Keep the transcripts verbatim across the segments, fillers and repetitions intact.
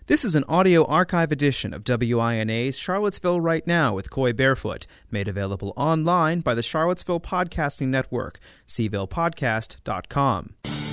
This is an audio archive edition of W I N A's Charlottesville Right Now with Coy Barefoot, made available online by the Charlottesville Podcasting Network, c ville podcast dot com.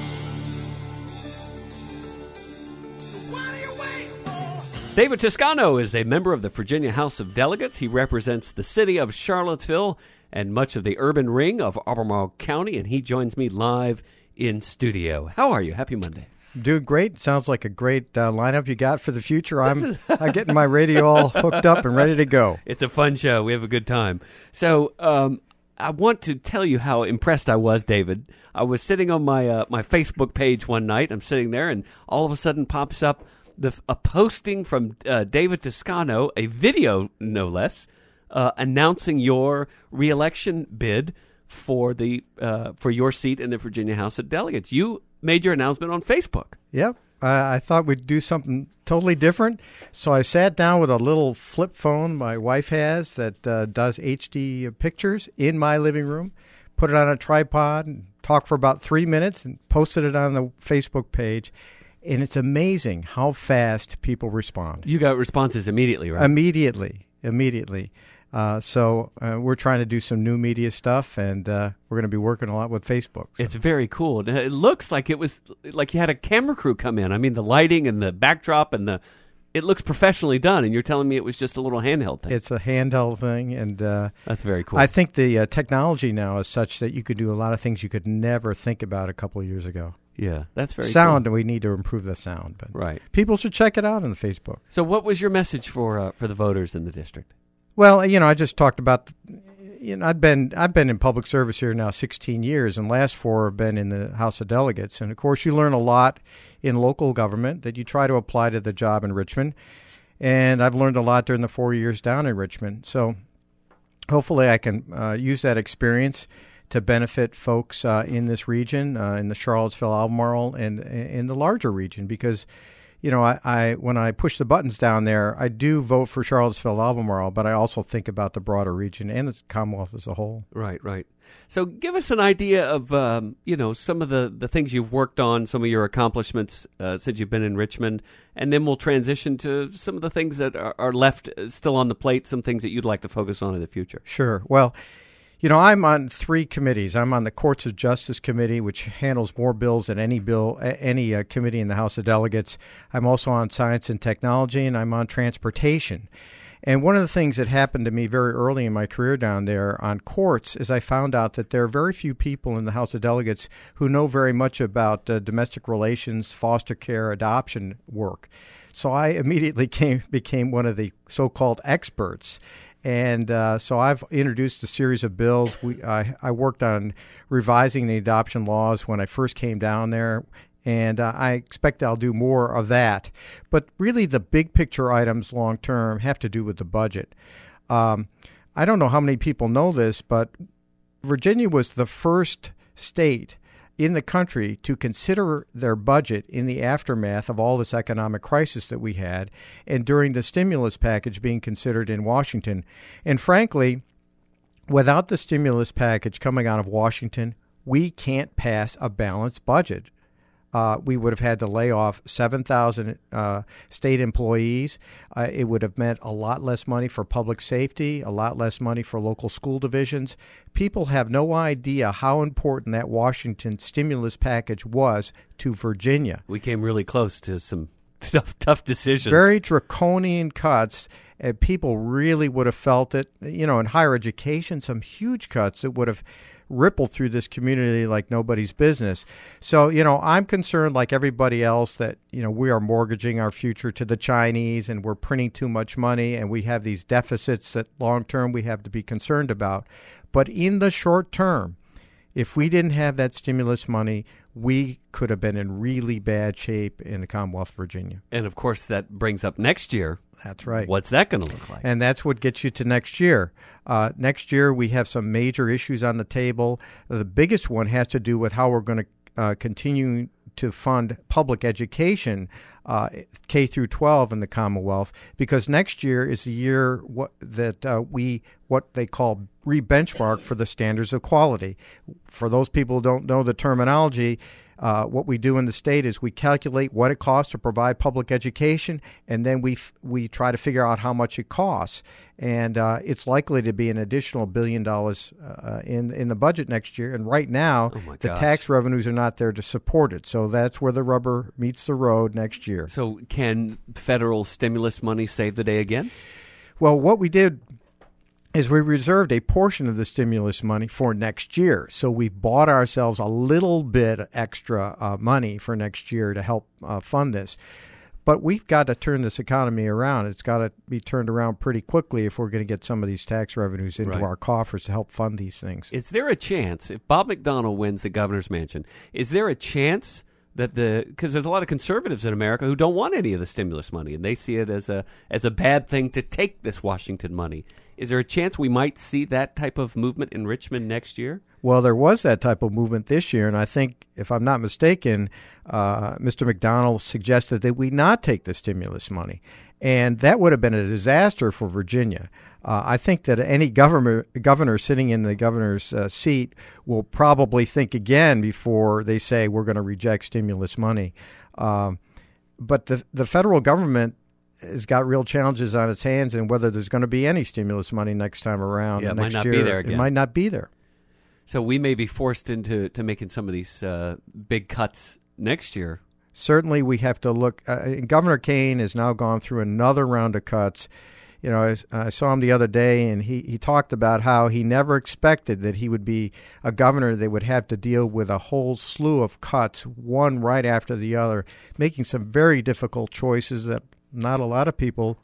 David Toscano is a member of the Virginia House of Delegates. He represents the city of Charlottesville and much of the urban ring of Albemarle County, and he joins me live in studio. How are you? Happy Monday. Doing great. Sounds like a great uh, lineup you got for the future. I'm, I'm getting my radio all hooked up and ready to go. It's a fun show. We have a good time. So um, I want to tell you how impressed I was, David. I was sitting on my uh, my Facebook page one night. I'm sitting there, and all of a sudden pops up the a posting from uh, David Toscano, a video no less, uh, announcing your reelection bid for the uh, for your seat in the Virginia House of Delegates. You made your announcement on Facebook. Yep. Uh, I thought we'd do something totally different. So I sat down with a little flip phone my wife has that uh, does H D pictures in my living room, put it on a tripod, and talked for about three minutes and posted it on the Facebook page. And it's amazing how fast people respond. You got responses immediately, right? Immediately. Immediately. Uh, so uh, we're trying to do some new media stuff, and uh, we're going to be working a lot with Facebook. So. It's very cool. It looks like it was like you had a camera crew come in. I mean, the lighting and the backdrop and the it looks professionally done. And you're telling me it was just a little handheld thing. It's a handheld thing, and uh, that's very cool. I think the uh, technology now is such that you could do a lot of things you could never think about a couple of years ago. Yeah, that's very sound. cool. We need to improve the sound, but right. People should check it out on the Facebook. So, what was your message for uh, for the voters in the district? Well, you know, I just talked about, you know, I've been I've been in public service here now sixteen years, and last four have been in the House of Delegates. And, of course, you learn a lot in local government that you try to apply to the job in Richmond. And I've learned a lot during the four years down in Richmond. So hopefully I can uh, use that experience to benefit folks uh, in this region, uh, in the Charlottesville, Albemarle, and in the larger region, because you know, I, I when I push the buttons down there, I do vote for Charlottesville, Albemarle, but I also think about the broader region and the Commonwealth as a whole. Right, right. So give us an idea of, um, you know, some of the, the things you've worked on, some of your accomplishments uh, since you've been in Richmond, and then we'll transition to some of the things that are, are left still on the plate, some things that you'd like to focus on in the future. Sure. Well, you know, I'm on three committees. I'm on the Courts of Justice Committee, which handles more bills than any bill, any uh, committee in the House of Delegates. I'm also on Science and Technology, and I'm on Transportation. And one of the things that happened to me very early in my career down there on courts is I found out that there are very few people in the House of Delegates who know very much about uh, domestic relations, foster care, adoption work. So I immediately came, became one of the so-called experts. And uh, so I've introduced a series of bills. We I, I worked on revising the adoption laws when I first came down there, and uh, I expect I'll do more of that. But really the big picture items long term have to do with the budget. Um, I don't know how many people know this, but Virginia was the first state in the country to consider their budget in the aftermath of all this economic crisis that we had and during the stimulus package being considered in Washington. And frankly, without the stimulus package coming out of Washington, we can't pass a balanced budget. Uh, we would have had to lay off seven thousand uh, state employees. Uh, it would have meant a lot less money for public safety, a lot less money for local school divisions. People have no idea how important that Washington stimulus package was to Virginia. We came really close to some tough, tough decisions. Very draconian cuts. And people really would have felt it. You know, in higher education, some huge cuts that would have rippled through this community like nobody's business. So, you know, I'm concerned like everybody else that, you know, we are mortgaging our future to the Chinese and we're printing too much money and we have these deficits that long term we have to be concerned about. But in the short term, if we didn't have that stimulus money, we could have been in really bad shape in the Commonwealth of Virginia. And, of course, that brings up next year. That's right. What's that going to look like? And that's what gets you to next year. Uh, next year, we have some major issues on the table. The biggest one has to do with how we're going to uh, continue to fund public education, uh, K through twelve in the Commonwealth, because next year is the year what, that uh, we, what they call re-benchmark for the standards of quality. For those people who don't know the terminology, Uh, what we do in the state is we calculate what it costs to provide public education, and then we f- we try to figure out how much it costs. And uh, it's likely to be an additional billion dollars uh, in in the budget next year. And right now, Oh my the gosh. tax revenues are not there to support it. So that's where the rubber meets the road next year. So can federal stimulus money save the day again? Well, what we did is we reserved a portion of the stimulus money for next year. So we've bought ourselves a little bit extra uh, money for next year to help uh, fund this. But we've got to turn this economy around. It's got to be turned around pretty quickly if we're going to get some of these tax revenues into Right. our coffers to help fund these things. Is there a chance, if Bob McDonnell wins the governor's mansion, is there a chance that the, because there's a lot of conservatives in America who don't want any of the stimulus money, and they see it as a as a bad thing to take this Washington money. Is there a chance we might see that type of movement in Richmond next year? Well, there was that type of movement this year, and I think, if I'm not mistaken, uh, Mister McDonnell suggested that we not take the stimulus money, and that would have been a disaster for Virginia. Uh, I think that any governor, governor sitting in the governor's uh, seat will probably think again before they say we're going to reject stimulus money. Um, but the the federal government has got real challenges on its hands, and whether there's going to be any stimulus money next time around. Yeah, it next might not year, be there again. It might not be there. So we may be forced into to making some of these uh, big cuts next year. Certainly, we have to look. Uh, Governor Kane has now gone through another round of cuts. You know, I, I saw him the other day, and he, he talked about how he never expected that he would be a governor that would have to deal with a whole slew of cuts, one right after the other, making some very difficult choices that not a lot of people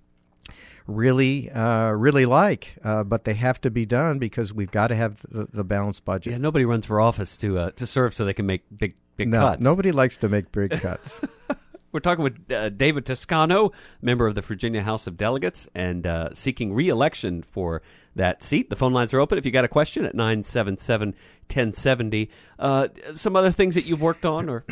really uh, really like, uh, but they have to be done because we've got to have the, the balanced budget. Yeah, nobody runs for office to uh, to serve so they can make big big no, cuts. Nobody likes to make big cuts. We're talking with uh, David Toscano, member of the Virginia House of Delegates, and uh, seeking re-election for that seat. The phone lines are open if you got a question at nine seven seven, one oh seven oh. Uh, some other things that you've worked on? or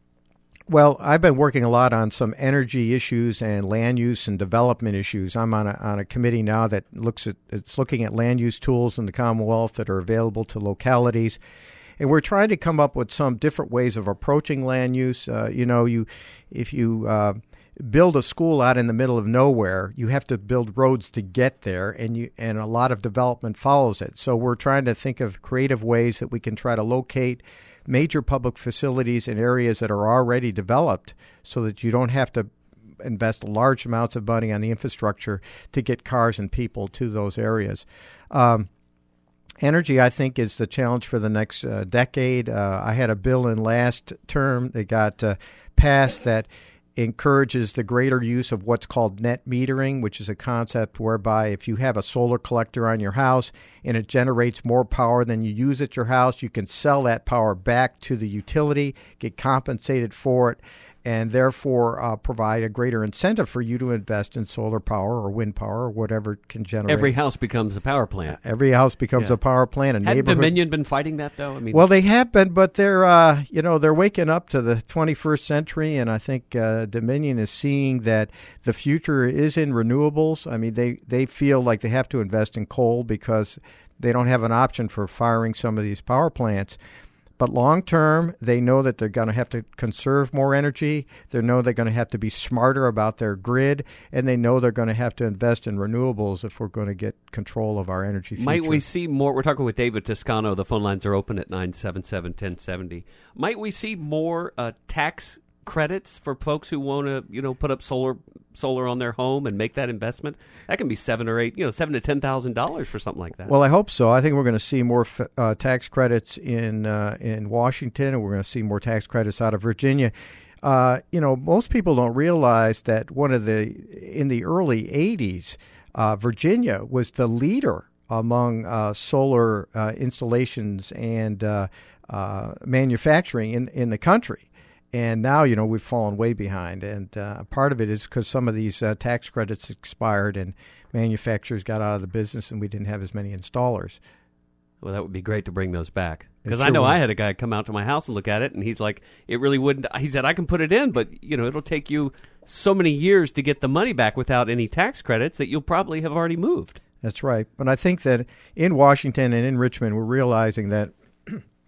Well, I've been working a lot on some energy issues and land use and development issues. I'm on a on a committee now that looks at it's looking at land use tools in the Commonwealth that are available to localities. And we're trying to come up with some different ways of approaching land use. Uh, you know, you if you uh, build a school out in the middle of nowhere, you have to build roads to get there, and you and a lot of development follows it. So we're trying to think of creative ways that we can try to locate major public facilities in areas that are already developed so that you don't have to invest large amounts of money on the infrastructure to get cars and people to those areas. Um, Energy, I think, is the challenge for the next uh, decade. Uh, I had a bill in last term that got uh, passed that encourages the greater use of what's called net metering, which is a concept whereby if you have a solar collector on your house and it generates more power than you use at your house, you can sell that power back to the utility, get compensated for it, and therefore uh, provide a greater incentive for you to invest in solar power or wind power or whatever can generate. Every house becomes a power plant. Every house becomes Yeah. a power plant. A Had neighborhood. Dominion been fighting that, though? I mean, Well, they have been, but they're uh, you know they're waking up to the twenty-first century, and I think uh, Dominion is seeing that the future is in renewables. I mean, they they feel like they have to invest in coal because they don't have an option for firing some of these power plants. But long term, they know that they're going to have to conserve more energy. They know they're going to have to be smarter about their grid, and they know they're going to have to invest in renewables if we're going to get control of our energy future. might we see more? We're talking with David Toscano. The phone lines are open at nine seven seven, one oh seven oh. Might we see more uh, tax credits for folks who want to, you know, put up solar solar on their home and make that investment? That can be seven or eight, you know, seven to ten thousand dollars for something like that. Well, I hope so. I think we're going to see more f- uh, tax credits in uh, in Washington, and we're going to see more tax credits out of Virginia. Uh, you know, most people don't realize that one of the in the early eighties, uh, Virginia was the leader among uh, solar uh, installations and uh, uh, manufacturing in in the country. And now, you know, we've fallen way behind. And uh, part of it is because some of these uh, tax credits expired and manufacturers got out of the business and we didn't have as many installers. Well, that would be great to bring those back. It Because sure I know would. I had a guy come out to my house and look at it, and he's like, it really wouldn't. He said, I can put it in, but, you know, it'll take you so many years to get the money back without any tax credits that you'll probably have already moved. That's right. But I think that in Washington and in Richmond, we're realizing that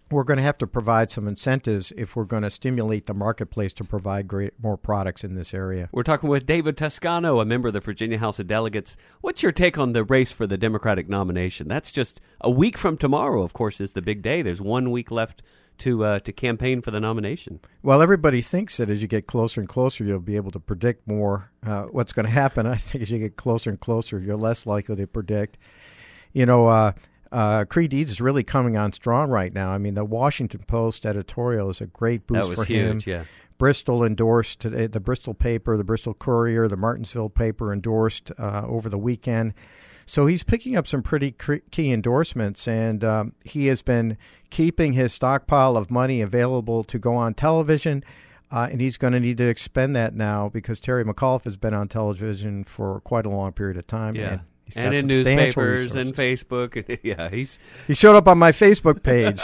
we're going to have to provide some incentives if we're going to stimulate the marketplace to provide great, more products in this area. We're talking with David Toscano, a member of the Virginia House of Delegates. What's your take on the race for the Democratic nomination? That's just a week from tomorrow, of course, is the big day. There's one week left to uh, to campaign for the nomination. Well, everybody thinks that as you get closer and closer, you'll be able to predict more uh, what's going to happen. I think as you get closer and closer, you're less likely to predict. You know, uh, Uh, Creigh Deeds is really coming on strong right now. I mean, the Washington Post editorial is a great boost that was for huge, him. Yeah. Bristol endorsed today, the Bristol paper, the Bristol Courier, the Martinsville paper endorsed uh, over the weekend. So he's picking up some pretty key endorsements, and um, he has been keeping his stockpile of money available to go on television, uh, and he's going to need to expend that now because Terry McAuliffe has been on television for quite a long period of time. Yeah. And He's and in substantial newspapers resources. and Facebook. Yeah, he's he showed up on my Facebook page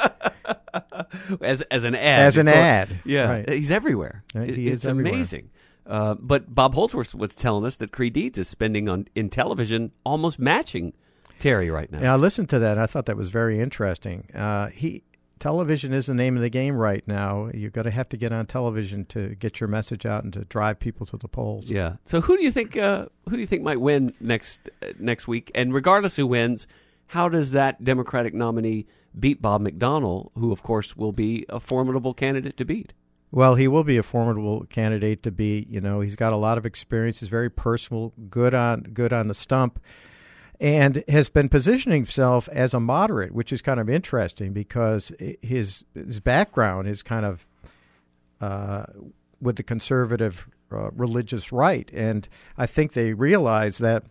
as as an ad. As an ad, yeah, right. He's everywhere. Right, he it's is everywhere. amazing. Uh, but Bob Holdsworth was telling us that Creigh Deeds is spending on in television almost matching Terry right now. Yeah, I listened to that. And I thought that was very interesting. Uh, he. Television is the name of the game right now. You're going to have to get on television to get your message out and to drive people to the polls. Yeah. So who do you think? Uh, who do you think might win next uh, next week? And regardless who wins, how does that Democratic nominee beat Bob McDonnell, who of course will be a formidable candidate to beat? Well, he will be a formidable candidate to beat. You know, he's got a lot of experience. He's very personal, good on good on the stump. And has been positioning himself as a moderate, which is kind of interesting because his his background is kind of uh, with the conservative uh, religious right. And I think they realize that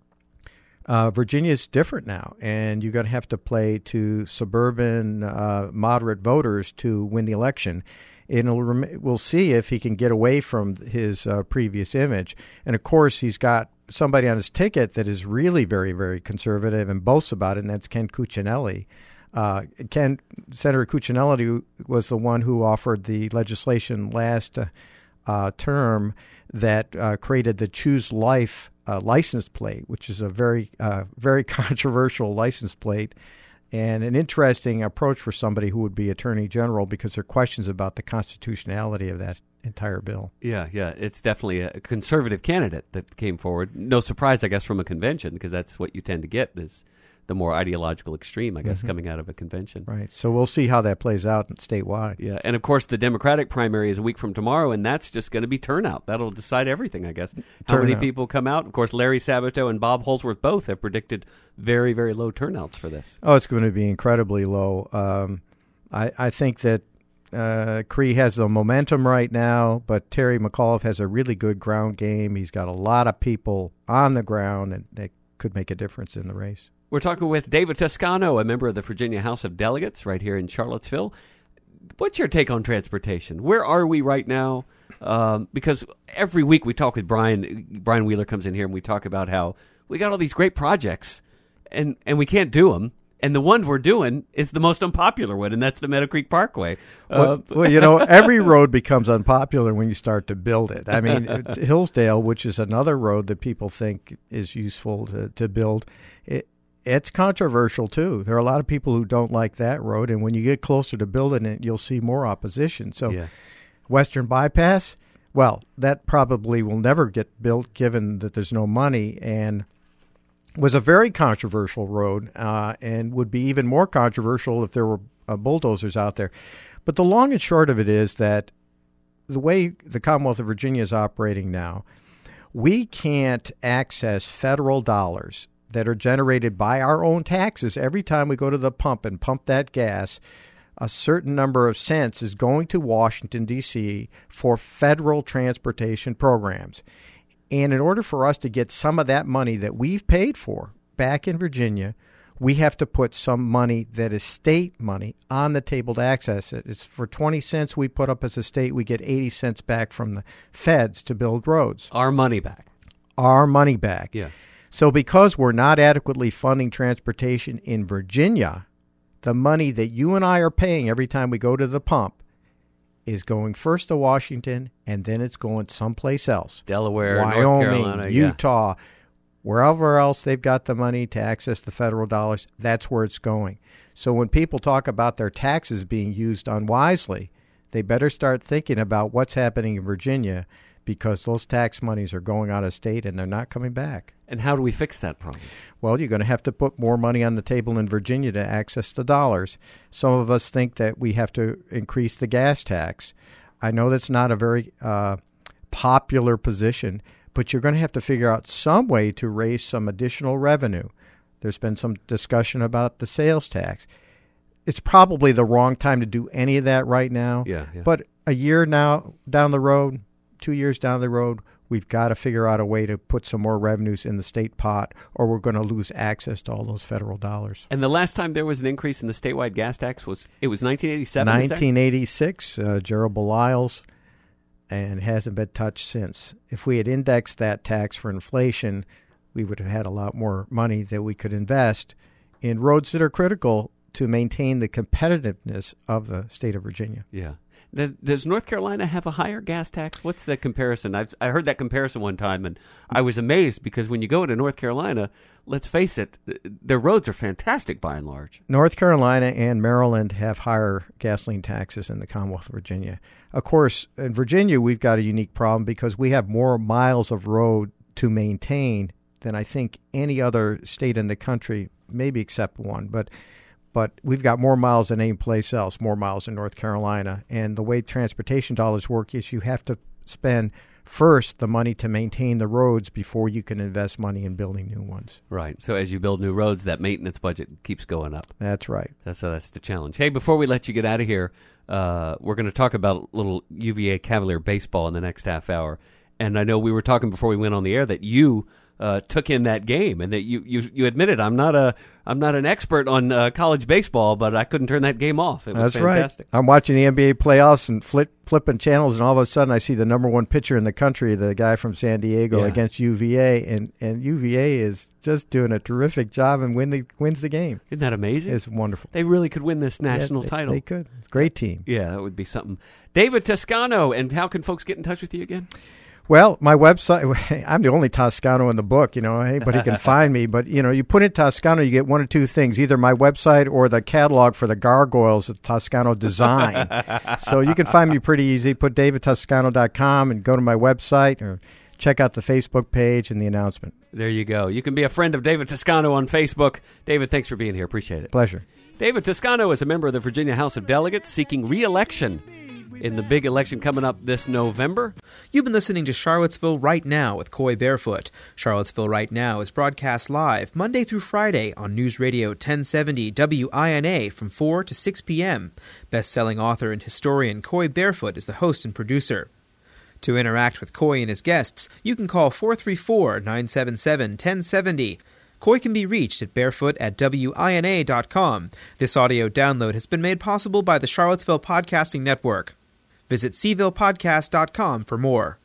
uh, Virginia is different now, and you're going to have to play to suburban uh, moderate voters to win the election. And it'll rem- we'll see if he can get away from his uh, previous image. And, of course, he's got somebody on his ticket that is really very, very conservative and boasts about it, and that's Ken Cuccinelli. Uh, Ken, Senator Cuccinelli was the one who offered the legislation last uh, uh, term that uh, created the Choose Life uh, license plate, which is a very, uh, very controversial license plate and an interesting approach for somebody who would be Attorney General because there are questions about the constitutionality of that entire bill. Yeah, yeah. It's definitely a conservative candidate that came forward. No surprise, I guess, from a convention because that's what you tend to get is the more ideological extreme, I guess, mm-hmm. coming out of a convention. Right. So we'll see how that plays out statewide. Yeah. And, of course, the Democratic primary is a week from tomorrow, and that's just going to be turnout. That'll decide everything, I guess. How turnout. Many people come out. Of course, Larry Sabato and Bob Holdsworth both have predicted very, very low turnouts for this. Oh, it's going to be incredibly low. Um, I, I think that uh, Creigh has the momentum right now, but Terry McAuliffe has a really good ground game. He's got a lot of people on the ground, and they could make a difference in the race. We're talking with David Toscano, a member of the Virginia House of Delegates right here in Charlottesville. What's your take on transportation? Where are we right now? Um, because every week we talk with Brian. Brian Wheeler comes in here and we talk about how we got all these great projects and, and we can't do them. And the one we're doing is the most unpopular one, and that's the Meadow Creek Parkway. Uh, well, well, you know, every road becomes unpopular when you start to build it. I mean, Hillsdale, which is another road that people think is useful to, to build, it, it's controversial, too. There are a lot of people who don't like that road, and when you get closer to building it, you'll see more opposition. So yeah. Western Bypass, well, that probably will never get built given that there's no money, and was a very controversial road uh, and would be even more controversial if there were uh, bulldozers out there. But the long and short of it is that the way the Commonwealth of Virginia is operating now, we can't access federal dollars that are generated by our own taxes. Every time we go to the pump and pump that gas, a certain number of cents is going to Washington, D C for federal transportation programs. And in order for us to get some of that money that we've paid for back in Virginia, we have to put some money that is state money on the table to access it. It's for twenty cents we put up as a state, we get eighty cents back from the feds to build roads. Our money back. Our money back. Yeah. So because we're not adequately funding transportation in Virginia, the money that you and I are paying every time we go to the pump is going first to Washington, and then it's going someplace else. Delaware, Wyoming, North Carolina, Utah, Wherever else they've got the money to access the federal dollars, that's where it's going. So when people talk about their taxes being used unwisely, they better start thinking about what's happening in Virginia, because those tax monies are going out of state and they're not coming back. And how do we fix that problem? Well, you're going to have to put more money on the table in Virginia to access the dollars. Some of us think that we have to increase the gas tax. I know that's not a very uh, popular position, but you're going to have to figure out some way to raise some additional revenue. There's been some discussion about the sales tax. It's probably the wrong time to do any of that right now. Yeah, yeah. But a year now down the road, two years down the road, we've got to figure out a way to put some more revenues in the state pot, or we're going to lose access to all those federal dollars. And the last time there was an increase in the statewide gas tax was, it was nineteen eighty-seven? nineteen eighty-six, uh, Gerald Belials, and hasn't been touched since. If we had indexed that tax for inflation, we would have had a lot more money that we could invest in roads that are critical to maintain the competitiveness of the state of Virginia. Yeah. Does North Carolina have a higher gas tax? What's the comparison? I've, I heard that comparison one time, and I was amazed, because when you go to North Carolina, let's face it, their roads are fantastic by and large. North Carolina and Maryland have higher gasoline taxes than the Commonwealth of Virginia. Of course, in Virginia, we've got a unique problem because we have more miles of road to maintain than I think any other state in the country, maybe except one. But But we've got more miles than any place else, more miles in North Carolina. And the way transportation dollars work is you have to spend first the money to maintain the roads before you can invest money in building new ones. Right. So as you build new roads, that maintenance budget keeps going up. That's right. That's, so that's the challenge. Hey, before we let you get out of here, uh, we're going to talk about a little U V A Cavalier baseball in the next half hour. And I know we were talking before we went on the air that you Uh, took in that game, and that you, you, you admitted I'm not a I'm not an expert on uh, college baseball, but I couldn't turn that game off. It was That's fantastic. Right. I'm watching the N B A playoffs and flip, flipping channels, and all of a sudden I see the number one pitcher in the country, the guy from San Diego, yeah. against U V A, and, and U V A is just doing a terrific job and win the, wins the game. Isn't that amazing? It's wonderful. They really could win this national yeah, they, title. They could. It's a great team. Yeah, that would be something. David Toscano, and how can folks get in touch with you again? Well, my website, I'm the only Toscano in the book, you know, anybody can find me. But, you know, you put in Toscano, you get one of two things, either my website or the catalog for the gargoyles of Toscano design. So you can find me pretty easy. Put david toscano dot com and go to my website, or check out the Facebook page and the announcement. There you go. You can be a friend of David Toscano on Facebook. David, thanks for being here. Appreciate it. Pleasure. David Toscano is a member of the Virginia House of Delegates seeking re-election in the big election coming up this November. You've been listening to Charlottesville Right Now with Coy Barefoot. Charlottesville Right Now is broadcast live Monday through Friday on News Radio ten seventy W I N A from four to six p.m. Best-selling author and historian Coy Barefoot is the host and producer. To interact with Coy and his guests, you can call four three four, nine seven seven, one zero seven zero. Coy can be reached at barefoot at W I N A dot com. This audio download has been made possible by the Charlottesville Podcasting Network. Visit c ville podcast dot com for more.